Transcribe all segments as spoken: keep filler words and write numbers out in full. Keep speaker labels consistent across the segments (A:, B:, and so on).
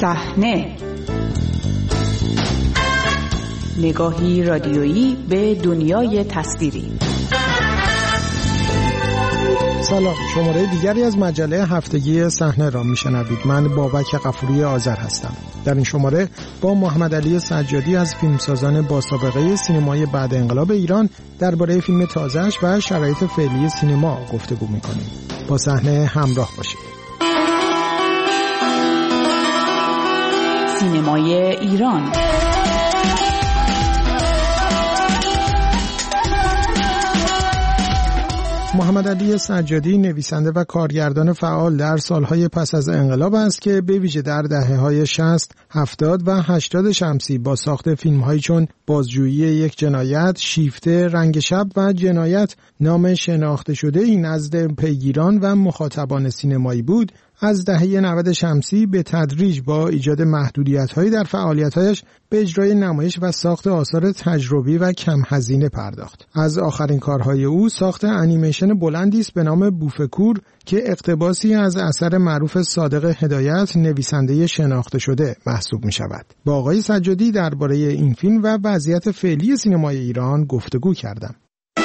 A: صحنه، نگاهی رادیویی به دنیای تصویری.
B: سلام، شماره دیگری از مجله هفتگی صحنه را میشنوید. من بابک غفوری آذر هستم. در این شماره با محمد علی سجادی از فیلمسازان با سابقه سینمای بعد انقلاب ایران درباره فیلم تازه‌اش و شرایط فعلی سینما گفتگو میکنیم. با صحنه همراه باشید.
A: سینمای ایران.
B: محمد علی سجادی نویسنده و کارگردان فعال در سالهای پس از انقلاب است که به ویژه در دهه‌های شصت، هفتاد و هشتاد شمسی با ساخت فیلم‌هایی چون بازجویی یک جنایت، شیفته، رنگ شب و جنایت نام شناخته شده این نزد پیگیران و مخاطبان سینمایی بود. از دهه نود شمسی به تدریج با ایجاد محدودیت‌هایی در فعالیت‌هایش به اجرای نمایش و ساخت آثار تجربی و کم هزینه پرداخت. از آخرین کارهای او ساخت انیمیشن بلندی است به نام بوفکور که اقتباسی از اثر معروف صادق هدایت نویسنده شناخته شده محسوب می‌شود. با آقای سجادی درباره این فیلم و وضعیت فعلی سینمای ایران گفتگو کردم.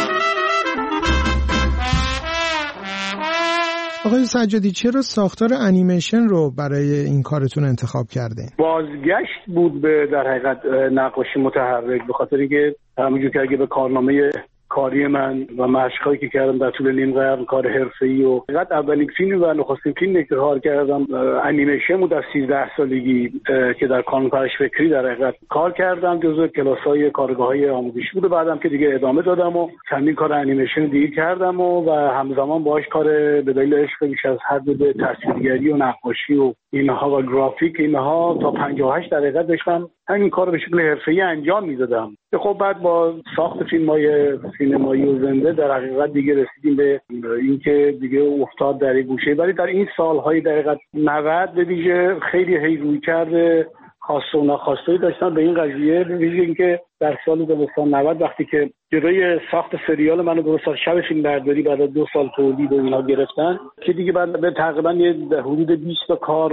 B: آقای سجادی، چرا ساختار انیمیشن رو برای این کارتون انتخاب کردین؟
C: بازگشت بود به در حقیقت نقاشی متحرک، به خاطر اینکه همونجور که اگه به کارنامه کاری من و مشقایی که کردم در طول نیم قرن کار حرفه‌ای و فقط اولین فیلم و نخستین فیلمی که کار کردم انیمیشن بود در سیزده سالگی که در کانون پرش فکری در حقیقت کار کردم، جزو کلاس‌های کارگاه‌های آموزشی بود. بعدم که دیگه ادامه دادم و چندین کار انیمیشن دیگه کردم و, و همزمان باهاش کار به دلیل عشق بیش از حد به تصویرگری و نقاشی و اینها و گرافیک اینها تا پنجاه و هشت دقیقه داشتم همین کار به شکل حرفه‌ای انجام میدادم. خب بعد با ساخت فیلم‌های سینمایی و زنده در حقیقت دیگه رسیدیم به اینکه دیگه افتاد در گوشه. ولی در این سال‌های در حقیقت نود به ویژه خیلی هی روی کرده خواسته و ناخواسته داشتن به این قضیه، به ویژه اینکه در سال زمستان نود وقتی که جلوی ساخت سریال منو درست شب فیلم برداری بعد از دو سال تولید و اینا گرفتن که دیگه بعد به تقریبا یه حدود بیست تا کار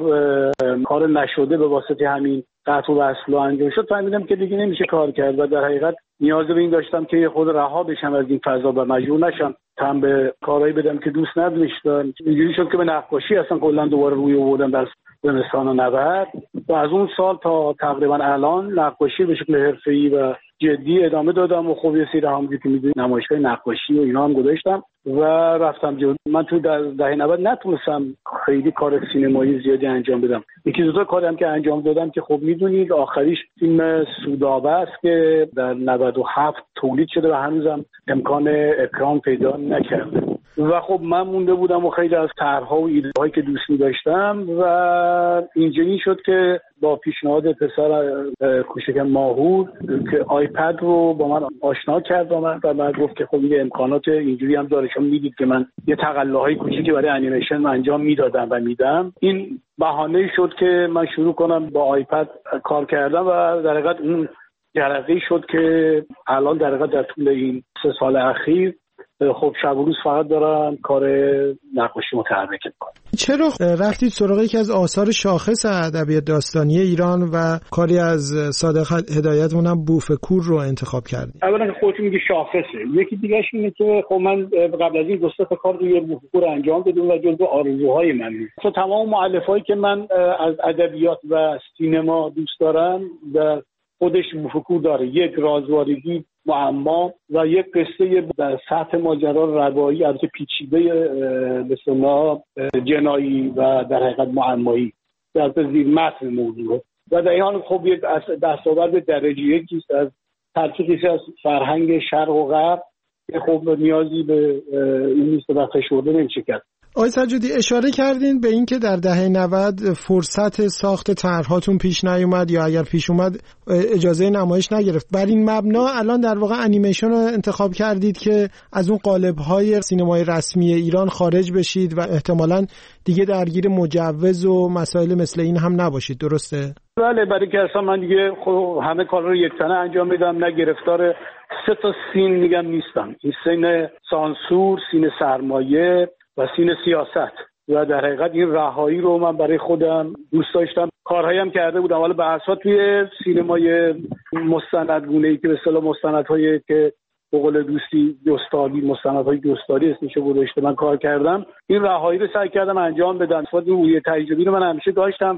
C: کار نشده به واسطه همین قطع و وصل انجام شد، فهمیدم که دیگه نمیشه کار کرد و در حقیقت نیاز به این داشتم که خود رها بشم از این فضا و مجبور نشم تم به کارهایی بدم که دوست نداشتم. اینجوری شد که به نقاشی اصلا کلا دوباره روی آوردم در زمستان نود و از اون سال تا تقریبا الان نقاشی به شکل حرفه‌ای و جدی ادامه دادم و خب یه سری همونجوری که می‌دونید نمایشگاه نقاشی و اینا هم گذاشتم و رفتم جلو. من تو در دهه نود نتونستم خیلی کار سینمایی زیادی انجام بدم. یکی دو تا کاری هم که انجام دادم که خب می‌دونید آخریش فیلم سودابه است که در نود و هفت تولید شده و هنوزم امکان اکران پیدا نکرده و خب من مونده بودم و خیلی از طرح‌ها و ایده‌هایی که دوست داشتم و اینجوری شد که با پیشنهاد پسر کوچک ماهور که آیپد رو با من آشنا کرد و من و من گفت که خب این امکانات اینجوری هم داره، شما میدید که من یه تقلاهای کوچیکی برای انیمیشن انجام میدادم و میدم. این بهانه شد که من شروع کنم با آیپد کار کردم و در حقیقت اون جرقه‌ای شد که الان در حقیقت در طول این سه سال اخیر خب شب و روز فقط دارم کار نقاشی متحرک میکنم.
B: چرا رفتید سراغ یکی از آثار شاخص ادبیات داستانی ایران و کاری از صادق هدایت اونم بوفکور رو انتخاب کردید؟ اولا
C: که خودت میگی شاخصه، یکی دیگه‌اش اینه که خب من قبل از این دو سه تا کار روی بوفکور انجام دادم و جزو آرزوهای من بود. تمام مؤلفه‌ای که من از ادبیات و سینما دوست دارم در خودش بوفکور داره، یک رازوارگی معما و یک قصه در سطح ماجرا روایی البته پیچیده به اصطلاح جنایی و در حقیقت معمایی در زیر متن موضوع و در این حال خب یک دستاورد درجه یکی است از تلفیقی از فرهنگ شرق و غرب که خب نیازی به این نیست و فشرده نمیشه کرد.
B: آقای سجادی اشاره کردین به این که در دهه نود فرصت ساخت طرح‌هاتون پیش نیومد یا اگر پیش اومد اجازه نمایش نگرفت. بر این مبنا الان در واقع انیمیشن رو انتخاب کردید که از اون قالب‌های سینمای رسمی ایران خارج بشید و احتمالاً دیگه درگیر مجوز و مسائل مثل این هم نباشید، درسته؟
C: بله، برای که اصلا من دیگه خب همه کار رو یک تنه انجام میدم، نه گرفتار سه تا سین میگم نیستم. این سین سانسور، سین سرمایه و سین سیاست و در حقیقت این رهایی رو من برای خودم دوست داشتم. کارهایی هم کرده بودم، حالا به اساس توی سینمای مستندگونه‌ای که به اصطلاح مستندهایی که به قول دوستی دوستاری، مستندهای دوستاری اسمشو گذاشته، من کار کردم. این رهایی رو سعی کردم انجام بدم. اصلا این تجربی رو من همیشه داشتم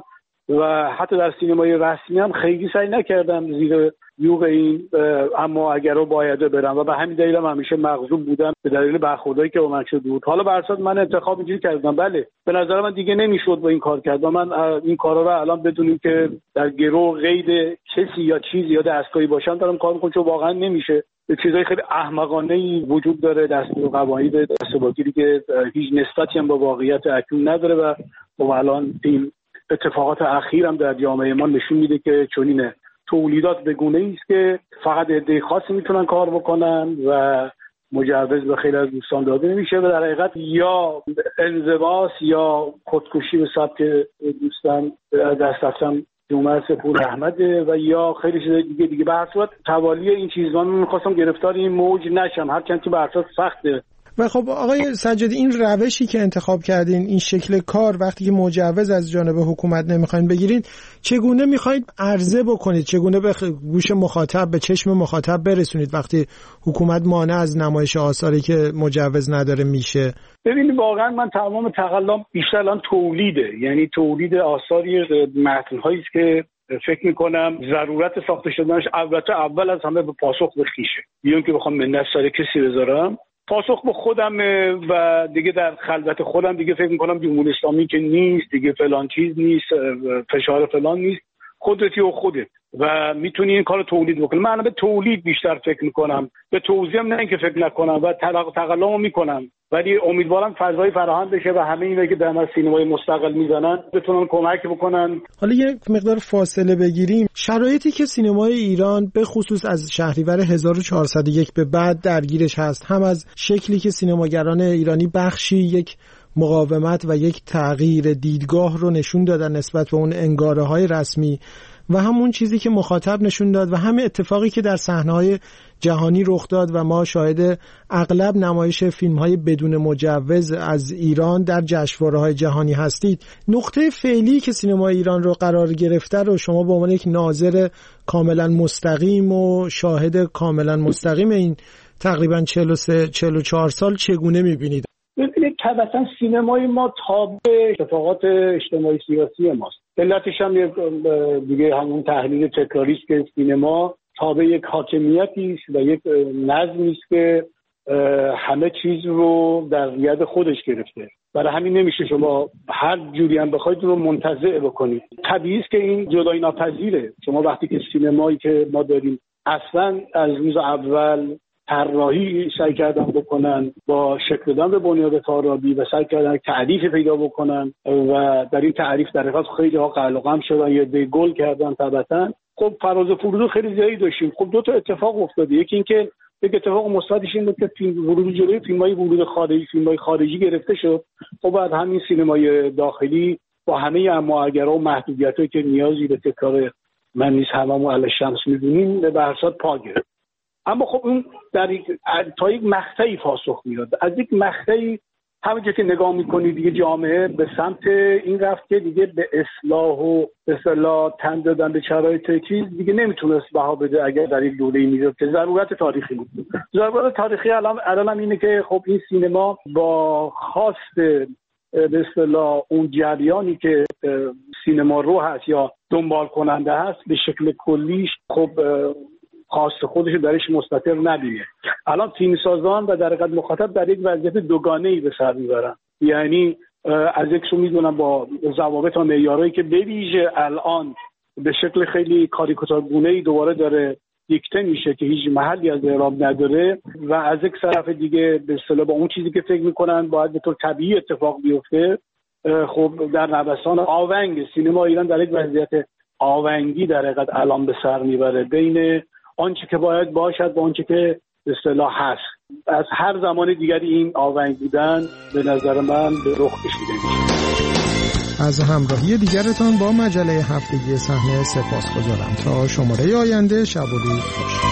C: و حتی در سینمای رسمی هم خیلی سعی نکردم زیر یوغ این اما اگر رو باید برم و به همین دلیل هم همیشه مغضوب بودم به دلیل برخوردایی که با من شده بود. حالا برصد من انتخاب اینجوری کردم، بله به نظر من دیگه نمیشد با این کار کرد و من این کارا رو الان بدونیم که در گرو قید کسی یا چیزی یا دستگاهی باشم دارم کار میکنم، چون واقعا نمیشه. چیزای خیلی احمقانه‌ای وجود داره، دستور قواعد دستورگیری که هیچ نسبتی هم با واقعیت اکنون نداره و خب الان این اتفاقات اخیر هم در جامعه ما نشون میده که چنینه. تولیدات به گونه‌ای است که فقط عده خاصی میتونن کار بکنن و مجوز به خیلی از دوستان داده نمیشه و در حقیقت یا انزواست یا خودکشی به سبک دوستان دست رفتن جمعه سپور احمده و یا خیلی چیزای دیگه دیگه. به هر صورت توالی این چیزا من می‌خواستم گرفتار این موج نشم، هرچند که به هر صورت سخته.
B: و خب آقای سجادی، این روشی که انتخاب کردین، این شکل کار، وقتی که مجوز از جانب حکومت نمیخواین بگیرین، چگونه میخواید عرضه بکنید؟ چگونه به گوش مخاطب، به چشم مخاطب برسونید وقتی حکومت مانع از نمایش آثاری که مجوز نداره میشه؟
C: ببینید واقعا من تمام تقلام بیشتر الان تولیده، یعنی تولید آثاری متن‌هایی است که فکر میکنم ضرورت ساخته شدنش البته اول از همه به پاسخ به خویشه، بیان که بخوام منت سر کسی بذارم، پاسخ به خودم و دیگه در خلوت خودم دیگه فکر میکنم جمهوری اسلامی که نیست دیگه، فلان چیز نیست، فشار فلان نیست، خودتی و خودت و میتونی این کارو تولید بکنی. من به تولید بیشتر فکر میکنم، به توزیع هم نه اینکه فکر نکنم و تقلامو میکنم، ولی امیدوارم فضای فراهم بشه و همه اینا که در سینمای مستقل میزنن بتونن کمک بکنن.
B: حالا یک مقدار فاصله بگیریم، شرایطی که سینمای ایران به خصوص از شهریور هزار و چهارصد و یک به بعد درگیرش هست، هم از شکلی که سینماگران ایرانی بخشی یک مقاومت و یک تغییر دیدگاه رو نشون دادن نسبت به اون انگاره‌های رسمی و همون چیزی که مخاطب نشون داد و همه اتفاقی که در صحنه‌های جهانی رخ داد و ما شاهد اغلب نمایش فیلم‌های بدون مجوز از ایران در جشنواره‌های جهانی هستید. نقطه فعلی که سینمای ایران رو قرار گرفته رو شما به عنوان یک ناظر کاملا مستقیم و شاهد کاملا مستقیم این تقریباً چهل و سه چهل و چهار سال چگونه می‌بینید؟
C: ببینید طبعا سینمای ما تابع اتفاقات اجتماعی سیاسی ماست. علتش هم دیگه همون تحلیل تکراری است که سینما تابع یک حاکمیتی است و یک نظمی است که همه چیز رو در ید خودش گرفته. برای همین نمیشه شما هر جوری هم بخواید رو منتزع بکنید. طبیعی است که این جدایی ناپذیره. شما وقتی که سینمایی که ما داریم اصلا از روز اول طراحی سعی کردن بکنن با شکل دادن به بنیاد تارابی و سعی کردن تعریف پیدا بکنن و در این تعریف در حقیقت خیلی ها قلق هم شدن یا دی گل کردن طبعا. خب فراز و فرود خیلی زیادی داشتیم. خب دو تا اتفاق افتاده، یکی این که یک اتفاق مثبتش این بود که فیلم ورود جلوی فیلم‌های ورود خارجی فیلم‌های خارجی گرفته شد. خب بعد همین سینمای داخلی با همه اماگرا و محدودیتایی که نیازی به تکرار من نیست هممون علی شمس می‌دونیم به هر صورت پا گرفت. اما خب اون در یک تا یک مقطعی پاسخ میاد. از یک مقطعی همونجوری که نگاه میکنید دیگه جامعه به سمت این رفت که دیگه به اصلاح و اصلاح تن دادن به شرایط چیز دیگه نمیتونست بها بده اگر در یک دوره‌ای میاد که ضرورت تاریخی بود. ضرورت تاریخی الان الان اینه که خب این سینما با خواست به اصطلاح اون جریانی که سینما رو هست یا دنبال کننده هست به شکل کلیش خب خواست خودش درش مستتر نبینه. الان فیلمسازان و در حقیقت مخاطب در یک وضعیت دوگانه‌ای به سر میبرن، یعنی از یک سو میدونم با ضوابط و معیارایی که به ویژه الان به شکل خیلی کاریکاتورگونه‌ای دوباره داره دیکته میشه که هیچ محلی از اعراب نداره و از یک طرف دیگه به اصطلاح با اون چیزی که فکر میکنن باید به طور طبیعی اتفاق بیفته خب در نوسان آونگ سینما ایران در یک وضعیت آونگی در حقیقت الان به سر میبره بین آنچه که باید باشد با آنچه که به اصطلاح هست. از هر زمان دیگری این آونگ بودن به نظر من به رخ کشیده میشه.
B: از همراهی دیگرتان با مجله هفتگی صحنه سپاسگزارم. تا شماره آینده شب و روز خوش.